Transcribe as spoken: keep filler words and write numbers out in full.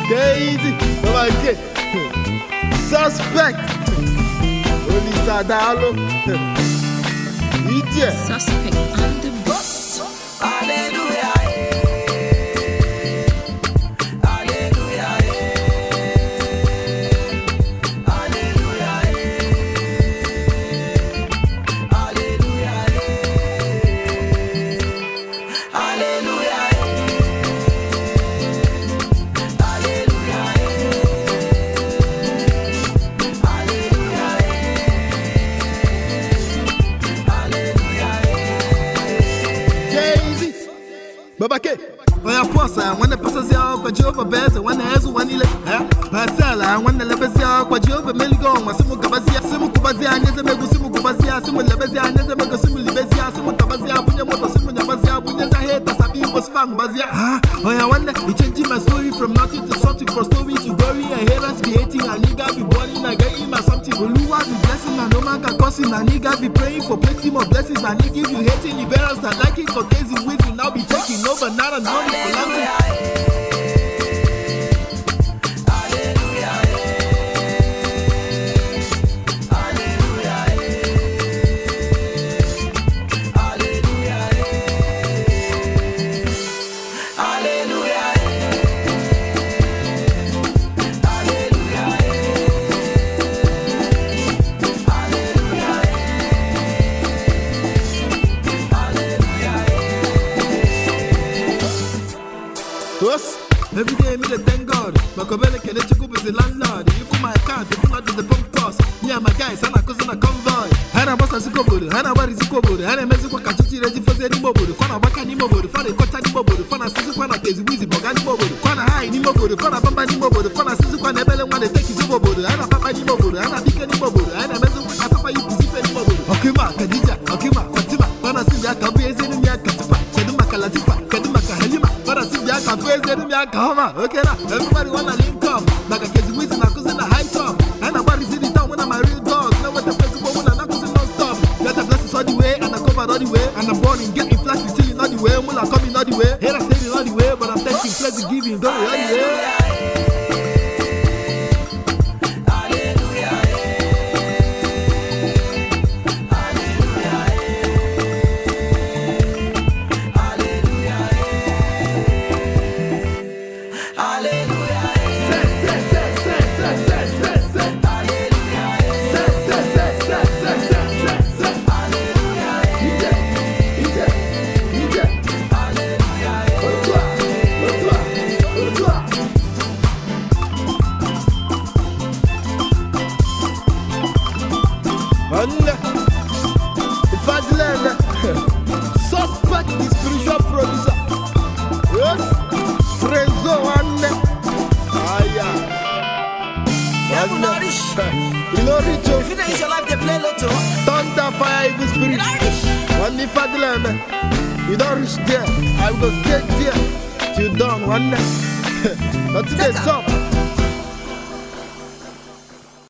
Easy, Baba K. Suspect. Only Sadalo. Idiot. Suspect on the bus. Hallelujah. Baba K. Oya posa, when the passes out, kwa Jehova Bez, when the Ezu Wanile, Pasala, when the Lebezia, kwa Jehova Meligon, Simu Kabazia, Simu Kubazia, Nezemego, Simu Kubazia, Simu Lebezia, Nezemego, Simu Libezia, Simu Tabazia, Punyamoto, Simu Yabazia, Punyaza Heta, Sabi was found Bazia. Oya wonder, he changing my story from nothing to something, from story to glory, and haters be hating, and nigga be burning, I get him or something. Oluwa be blessing, and no man can cussing, and nigga be praying for plenty more blessings, and nigga you hating, the bearers that like it, containing with you now be taking over, not a knowledge. Every day, me the thank God. My Kobele can let you go with the landlord. You put my account, you pull out the pump cost. Me and my guys, and I cousin a convoy. Hana boss as you go, Hana what is you go, Hana Mexico Kachi ready for the mobile, Fana Bakani mobile, Fana Kotani mobile, Fana Suzuana is easy, Bogani mobile, Fana High mobile, Fana Bambani mobile, Fana Suzuana Nebele when they take his mobile, Hana Papa mobile, Hana Bikani mobile, Hana Mexico Kasapa you to see mobile. Okima, Kadija, Okima, Fatima, Fana Sinja, Kabi is in Mia Katipa, Seduma Kalatipa, Kaduma Kahalima. Okay, now everybody wanna link up. Like a case with a cousin a high top. And nobody's in the town when I'm my real dog. Now what the festival when I'm not cousin non stop. Let the blessings all the way and I cover all the way. And I'm born in getting flash till you all the way. When I coming all the way. Here I stay all the way, but I'm taking pleasure giving. Don't you all the way? Suspect the spiritual producer. Yes, Trezo one. Aya. You know rich. You know rich. If you don't your life, they play lotto. Thunder fire evil spirit. One the Fadleme. You don't reach there. I will stay there till dawn one day. Not today, stop.